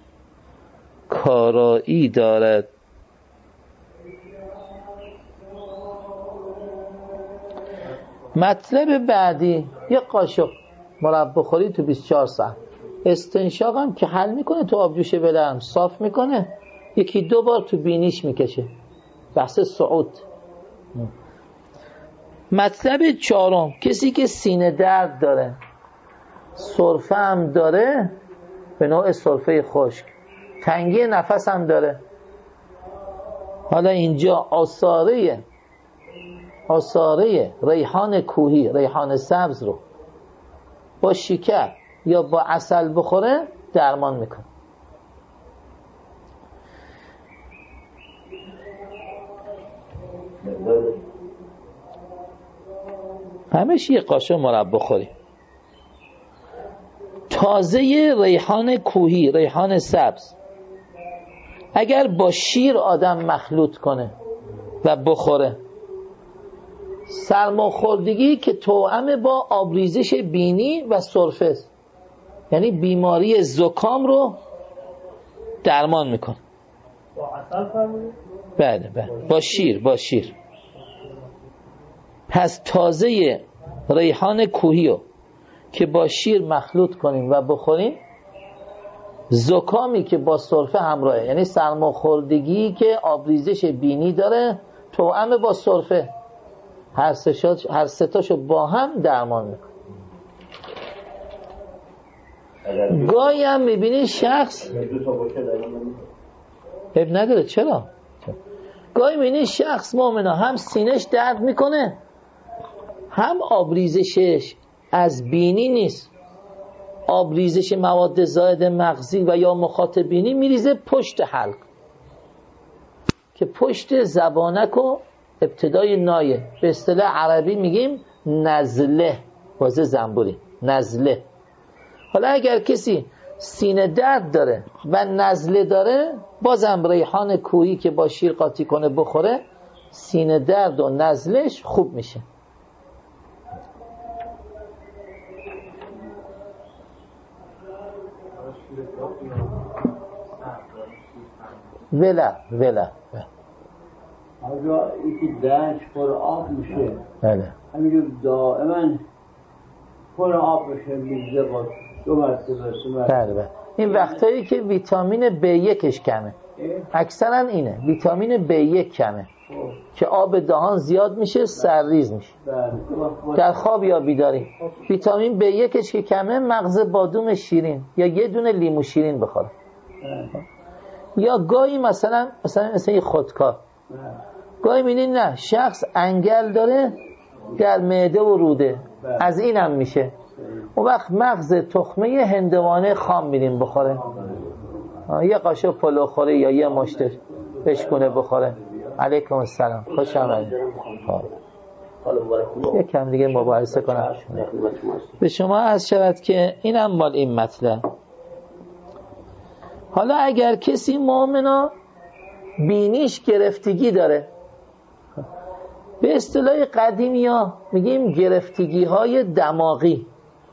کارایی دارد. مطلب بعدی، یه قاشق مربا خوری تو بیست و چهار ساعت، استنشاق هم که حل میکنه تو آبجوش بلرم صاف میکنه، یکی دو بار تو بینیش میکشه. بحث صعود. مطلب چهارم، کسی که سینه درد داره، سرفه هم داره به نوع سرفه خشک، تنگی نفس هم داره، حالا اینجا آثاره آثاره ریحان کوهی، ریحان سبز رو با شکر یا با عسل بخوره درمان میکنه. همش یه قاشق مربا خوری. تازه ریحان کوهی، ریحان سبز، اگر با شیر آدم مخلوط کنه و بخوره، سرماخوردگی که توأم با آبریزش بینی و سرفه است، یعنی بیماری زکام رو درمان میکنه. با عسل فرمودید؟ بله بله با شیر با شیر. پس تازه ریحان کوهی رو که با شیر مخلوط کنیم و بخوریم، زکامی که با سرفه همراهه، یعنی سرماخوردگی که آبریزش بینی داره توأم با سرفه، هر سه هر سه تاشو با هم درمان میکنه. گاهی هم میبینی شخص اب نداره. چرا؟ گاهی میبینی شخص مؤمنا هم سینه‌اش درد میکنه، هم آبریزشش از بینی نیست، آبریزش مواد زائد مغزی و یا مخاطب بینی میریزه پشت حلق، که پشت زبانک و ابتدای نایه، به اصطلاح عربی میگیم نزله، واسه زنبوری نزله. حالا اگر کسی سینه درد داره و نزله داره، بازم ریحان کوهی که با شیر قاطی کنه بخوره، سینه درد و نزلش خوب میشه. ولا ولا آجا یکی دهنش پر آب میشه، بله همینجور دائما پر آب میشه، میزه با دو مرتبه سه مرتبه. بله بله. این وقتایی که ویتامین بی یکش کمه، اکثرا اینه، ویتامین بی یک کمه که آب دهان زیاد میشه، سرریز میشه در خواب یا بیداری. ویتامین بی یکش که کمه، مغز بادوم شیرین یا یه دونه لیمو شیرین بخوره. یا گاهی مثلا مثلا مثلا خودکار، گاهی می‌بینی نه شخص انگل داره در معده و روده، از اینم میشه، اون وقت مغز تخمه هندوانه خام میدیم بخوره، یه قاشق پلو خوره یا یه مشت بشکونه بخوره. علیکم السلام، خوش آمدید. یک کم دیگه مباحثه کنم به شما از شود که اینم مال این مطلب. حالا اگر کسی مؤمنا بینیش گرفتگی داره، به اصطلاح قدیمی ها میگیم گرفتگی های دماغی،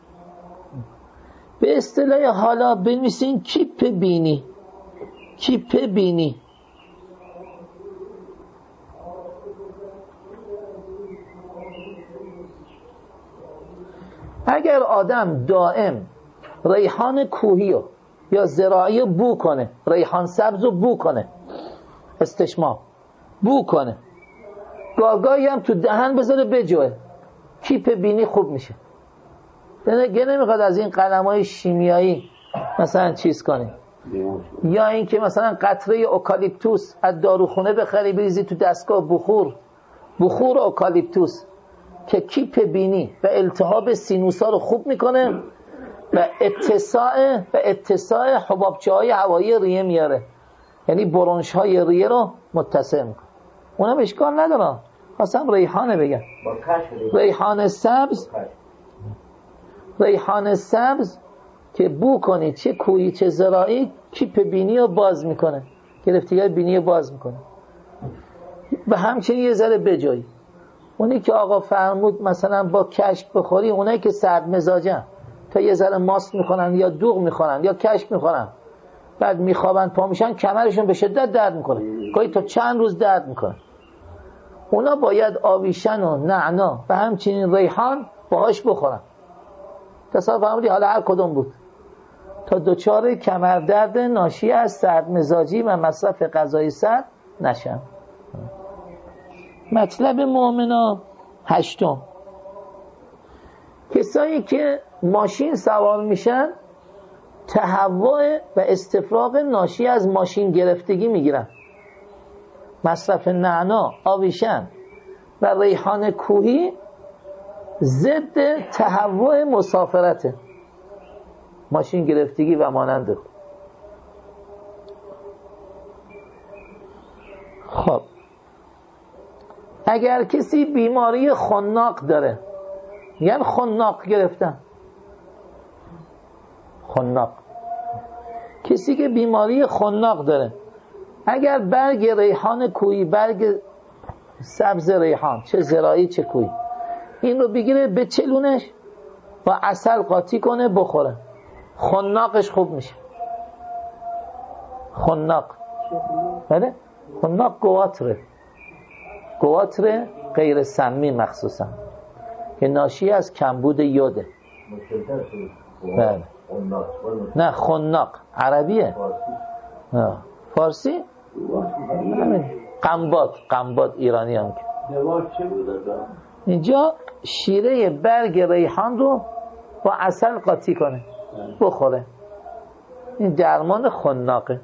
به اصطلاح حالا بنویسین کیپ بینی، کیپ بینی. اگر آدم دائم ریحان کوهی رو یا زراعی بو کنه، ریحان سبز رو بو کنه، استشمام بو کنه، گاگایی هم تو دهن بذاره بجوه، کیپ بینی خوب میشه. دیگه نمیخواد از این قلم‌های شیمیایی مثلا چیز کنی، یا اینکه مثلا قطره اوکالیپتوس از داروخونه بخری بریزی تو دستگاه بخور، بخور اوکالیپتوس که کیپ بینی و التهاب سینوسا رو خوب میکنه و اتساع و اتساع حبابچه های هوایی ریه میاره، یعنی برونش های ریه رو متسع میکنه. اونم اشکال نداره. خواستم ریحانه بگم. ریحان سبز، ریحان سبز که بو کنی چه کویی چه زراعی کیپ بینی رو باز میکنه، گرفتگی بینی رو باز میکنه. و همچنین یه ذره بجایی اونی که آقا فرمود مثلا با کشک بخوری، اونایی که سرد مزاجن تا یه ذره ماست میخورن یا دوغ میخورن یا کشک میخورن بعد میخوابن پا میشن کمرشون به شدت درد میکنه، گاهی تا چند روز درد میکنه. اونا باید آویشن و نعنا و همچنین ریحان باهاش بخورن. تصور فرمودی حالا هر کدوم بود تا دچار کمردرد ناشی از سرد مزاجی و مصرف غذای سرد نشن. مطلب مؤمنا هشتم، کسایی که ماشین سوار میشن تهوع و استفراغ ناشی از ماشین گرفتگی میگیرن. مصرف نعنا، آویشن و ریحان کوهی ضد تهوع مسافرته، ماشین گرفتگی و مانند. خب اگر کسی بیماری خناق داره، یعنی خناق گرفتن، خناق، کسی که بیماری خناق داره، اگر برگ ریحان کویی، برگ سبز ریحان چه زراعی چه کویی، این رو بگیره به چلونش با عسل قاطی کنه بخوره، خناقش خوب میشه. خناق بله؟ خناق گواتره، گواتر غیر سمی مخصوصا که ناشی از کمبود یوده. بله. نه خناق عربیه، نه فارسی قنباد، قنباد ایرانی هم که اینجا شیره برگ ریحان رو با عسل قاطی کنه بخوره، این درمان خناقه.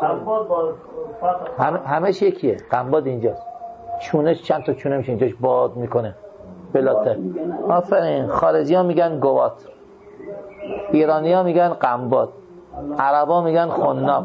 هم همش یکیه. قنباد اینجاست، چونش چند تا چونه میشه اینجاش باد میکنه بلاته. آفرین. خارجی ها میگن گوات، ایرانی ها میگن قنباد، عربا میگن خناق.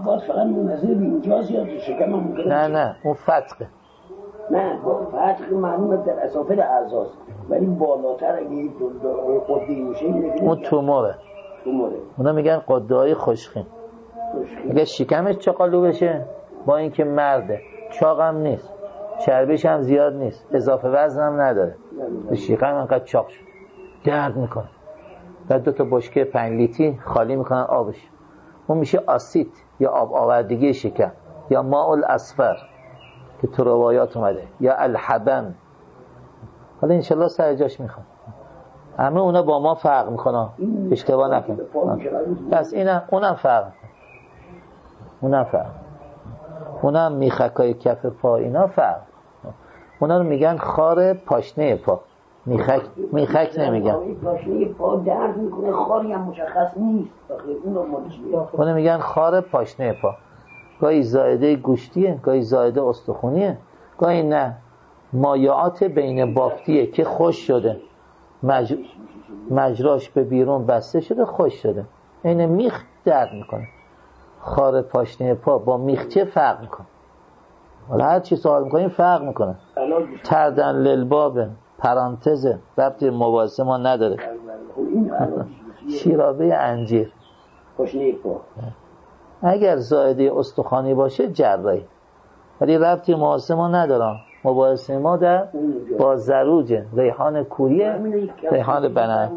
نه نه اون فتقه. نه فتق معلومه در اسافل اعضاست، ولی بالاتر اگه قدی میشه اون توموره. توموره. اونا میگن قده های خوشخیم. اگه شکمش چقالو بشه، با اینکه مرده، چاقم نیست، چربیش هم زیاد نیست، اضافه وزن هم نداره، شکم انقدر چاق شد درد میکنه، بعد دو تا بشکه پنج لیتری خالی میکنن آبش، اون میشه آسید یا آب آوردگی شکم یا ماء الاصفر که تو روایات اومده، یا الحبن. حالا انشالله سر جاش میخوام. همه اونا با ما فرق میکنه، اشتباه نکن. پس اینم اونم فرق میکنه، اونم فرق، اونم میخکای کف پا اینا فرق. اونا رو میگن خار پاشنه پا، میخک میخک نمیگن. پاشنه پا درد میکنه، خاری هم مشخص نیست. اونا میگن خار پاشنه پا. گاهی زائده گوشتیه، گاهی زائده استخونیه، گاهی نه مایعات بین بافتیه که خوش شده، مج... مجراش به بیرون بسته شده، خوش شده، این میخ درد میکنه. خار پاشنه پا با میخچه فرق میکنه. حالا هر چی سوال میکنیم فرق میکنه. تردن للباب پرانتزه، ربطی مباحثه ما نداره. شیرابه انجیر پاشنه پا اگر زائده استخوانی باشه جراحی، ولی ربطی مباحثه ما نداره. مباحثه ما در با زروج ریحان کوریه، ریحان بنفش.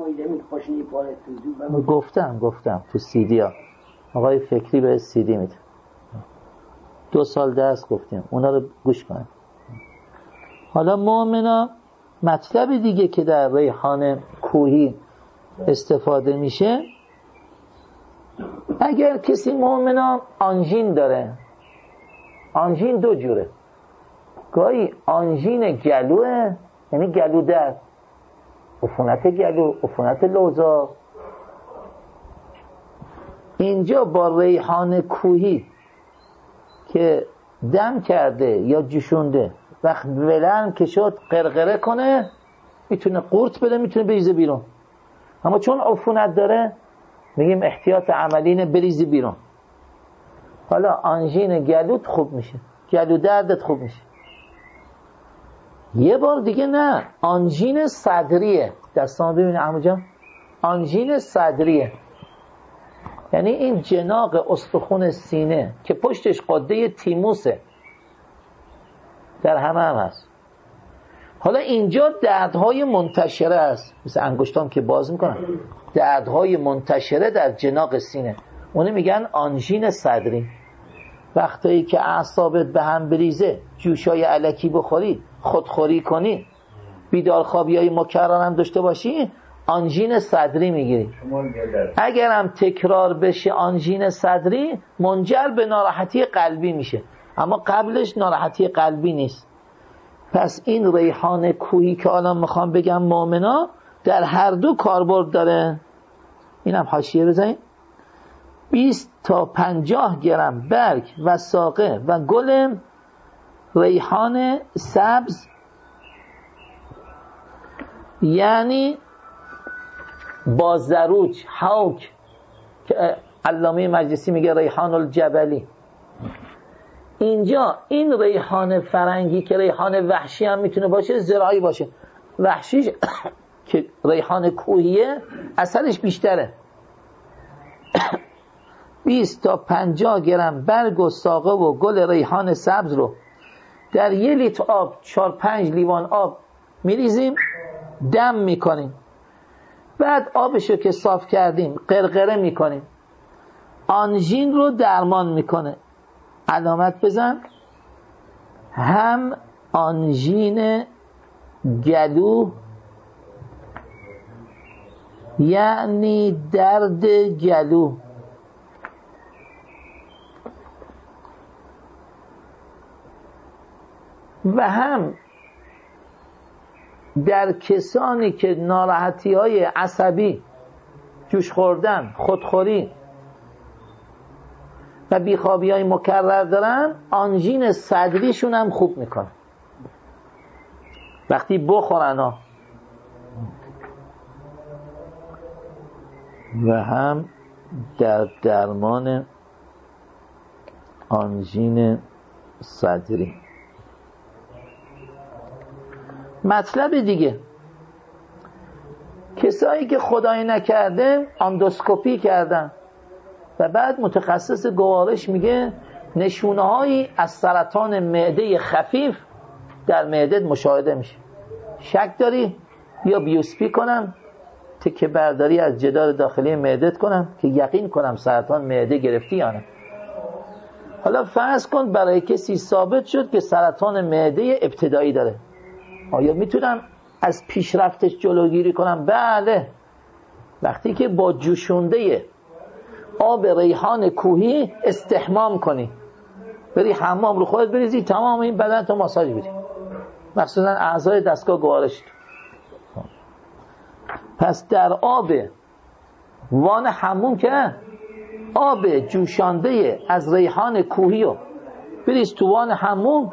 گفتم گفتم تو سیدی ها آقای فکری به سیدی میده، دو سال درس گفتیم، اونا رو گوش کنید. حالا مؤمنا مطلب دیگه که در ریحان کوهی استفاده میشه، اگر کسی مؤمنا آنژین داره، آنژین دو جوره، گاهی آنژین گلوه، یعنی گلو درد، عفونت گلو، عفونت لوزا. اینجا با ریحان کوهی که دم کرده یا جوشونده وقت ولن که شد قرقره کنه، میتونه قورت بده، میتونه بریزه بیرون. اما چون عفونت داره میگیم احتیاط عملی اینه بریزی بیرون. حالا آنژین گلوت خوب میشه، گلو دردت خوب میشه. یه بار دیگه نه، آنژین صدریه. دستان ببینید عمو جان، آنژین صدریه یعنی این جناق استخون سینه که پشتش قده تیموسه، در همه هم هست. حالا اینجا دردهای منتشره است، مثل انگشتام که باز میکنن، دردهای منتشره در جناق سینه، اونه میگن آنژین صدری. وقتی که اعصابت به هم بریزه، جوشای الکی بخوری، خودخوری کنی، بیدارخوابی های مکرر هم داشته باشی، آنژین صدری میگیری. اگر هم تکرار بشه آنژین صدری منجر به ناراحتی قلبی میشه، اما قبلش ناراحتی قلبی نیست. پس این ریحان کوهی که الان میخوام بگم مؤمنا در هر دو کاربرد داره. اینم حاشیه بزنید. بیست تا پنجاه گرم برگ و ساقه و گل ریحان سبز، یعنی با زروج، حوک که علامه مجلسی میگه ریحان الجبلی. اینجا این ریحان فرنگی که ریحان وحشی هم میتونه باشه، زراعی باشه. وحشیش که ریحان کوهیه اثرش بیشتره. بیست تا پنجاه گرم برگ و ساقه و گل ریحان سبز رو در یک لیتر آب، چهار پنج لیوان آب میریزیم، دم میکنیم. بعد آبشو که صاف کردیم قرقره میکنیم. آنژین رو درمان میکنه. علامت بزن، هم آنژین گلو یعنی درد گلو، و هم در کسانی که ناراحتی های عصبی، جوش خوردن، خودخوری و بیخوابی های مکرر دارن، آنژین صدریشون هم خوب میکنه وقتی بخورن ها. و هم در درمان آنژین صدری. مطلب دیگه، کسایی که خدای نکرده اندوسکوپی کردن و بعد متخصص گوارش میگه نشونه هایی از سرطان معده خفیف در معده مشاهده میشه، شک داری یا بیوسپی کنم، تکه برداری از جدار داخلی معدت کنم که یقین کنم سرطان معده گرفتی یا نه. حالا فرض کن برای کسی ثابت شد که سرطان معده ابتدایی داره، آیا میتونم از پیشرفتش جلوگیری کنم؟ بله. وقتی که با جوشونده آب ریحان کوهی استحمام کنی، بری حمام رو خودت بریزی، تمام این بدن تو ماساژ بدی، مخصوصا اعضای دستگاه گوارش. پس در آب وان حموم که آب جوشانده از ریحان کوهی رو بریز تو وان حموم،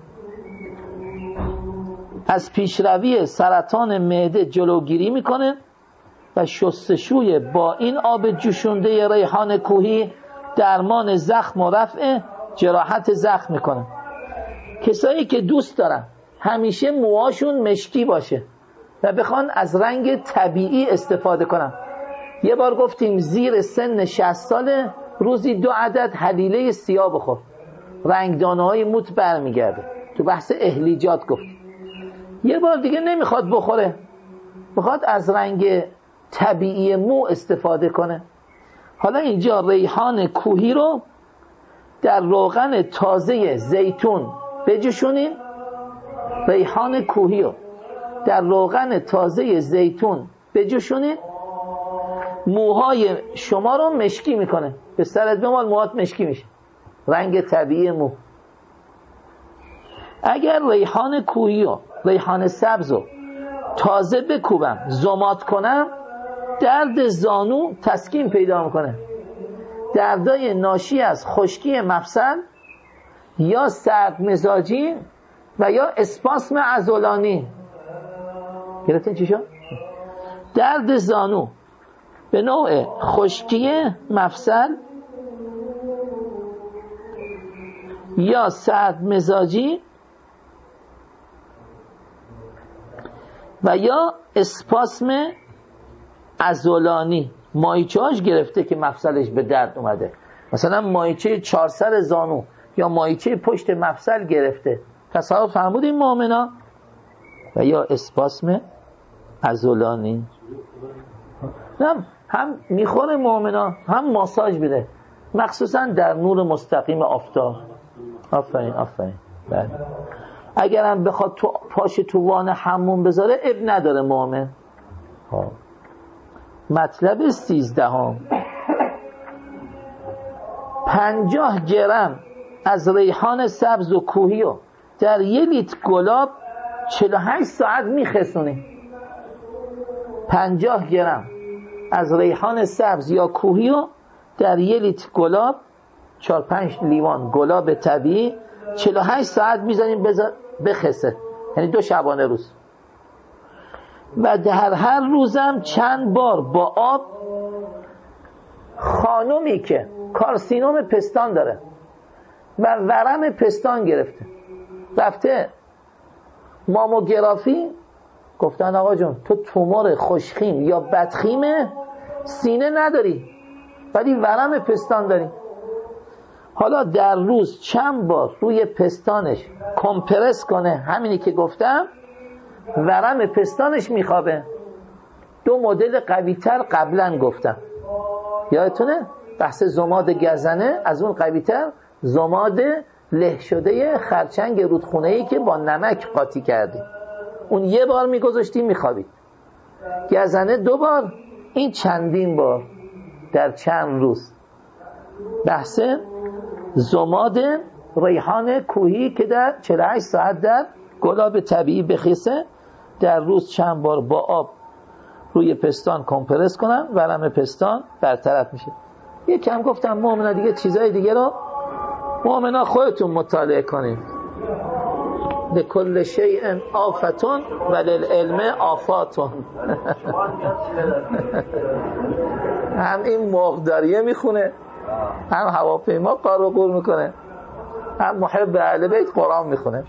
از پیشروی سرطان معده جلوگیری میکنه و شستشوی با این آب جوشونده ریحان کوهی درمان زخم و رفع جراحت زخم میکنه. کسایی که دوست دارن همیشه موهاشون مشکی باشه و بخوان از رنگ طبیعی استفاده کنن، یه بار گفتیم زیر سن شصت ساله روزی دو عدد حلیله سیاه بخور، رنگدانه های موت برمیگرده. تو بحث اهلیجات گفتیم. یه بار دیگه نمیخواد بخوره، میخواد از رنگ طبیعی مو استفاده کنه. حالا اینجا ریحان کوهی رو در روغن تازه زیتون بجوشونین. ریحان کوهی رو در روغن تازه زیتون بجوشونین، موهای شما رو مشکی میکنه. به سرت بمال موهات مشکی میشه، رنگ طبیعی مو. اگر ریحان کوهی و ریحان سبز رو تازه بکوبم زمات کنم، درد زانو تسکین پیدا میکنه. دردای ناشی از خشکی مفصل یا سرد مزاجی و یا اسپاسم عضلانی، گرفتین چی شد؟ درد زانو به نوع خشکی مفصل یا سرد مزاجی و یا اسپاسم عضلانی، مایچه‌اش گرفته که مفصلش به درد اومده، مثلا مایچه چهار سر زانو یا مایچه پشت مفصل گرفته. تصور فرمودین مؤمنا؟ و یا اسپاسم عضلانی. هم هم میخوره مؤمنا، هم ماساژ بده، مخصوصا در نور مستقیم آفتاب. آفرین آفرین. بله. اگرم بخواد تو پاش تو وان حموم بذاره اب نداره مؤمن. ها. مطلب سیزدهم، پنجاه گرم از ریحان سبز و کوهی رو در یک لیتر گلاب چهل و هشت ساعت میخسونی. پنجاه گرم از ریحان سبز یا کوهی رو در یک لیتر گلاب، چهار پنج لیوان گلاب طبیعی، چهل و هشت ساعت میذاریم بخسه، یعنی دو شبانه روز. و در هر روزم چند بار با آب، خانومی که کارسینوم پستان داره و ورم پستان گرفته، رفته ماموگرافی، گفتن آقا جون تو تومور خوشخیم یا بدخیم سینه نداری ولی ورم پستان داری، حالا در روز چند بار روی پستانش کمپرس کنه، همینی که گفتم، ورم پستانش میخوابه. دو مدل قوی‌تر قبلا گفتم، یادتونه؟ بحث ضماد گزنه، از اون قوی‌تر ضماد له شده خرچنگ رودخونه‌ای که با نمک قاطی کردی، اون یه بار میگذاشتی میخوابید. گزنه دو بار، این چندین بار در چند روز. بحث ضماد ریحان کوهی که در چهل و هشت ساعت در گلاب طبیعی بخیسه، در روز چند بار با آب روی پستان کمپرس کنن، ورم پستان برطرف میشه. یکم گفتم مؤمنا دیگه چیزای دیگه رو مؤمنا خودتون مطالعه کنید. لکل شیء آفتون وللعلم آفاتون. هم این مقداریه میخونه، هم هواپیما قار و قور میکنه، هم محب اهل بیت قرآن میخونه.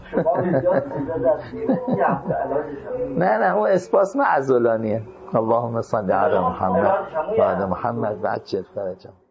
نه نه اون اسپاسم عضلانیه. اللهم صل علی محمد و علی محمد و عجل فرجهم.